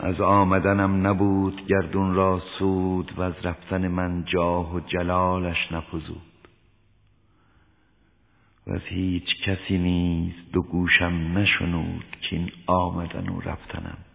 از آمدنم نبود گردون را سود، و از رفتن من جاه و جلالش نفزود. و از هیچ کسی نیز دو گوشم نشنود، که این آمدن و رفتنم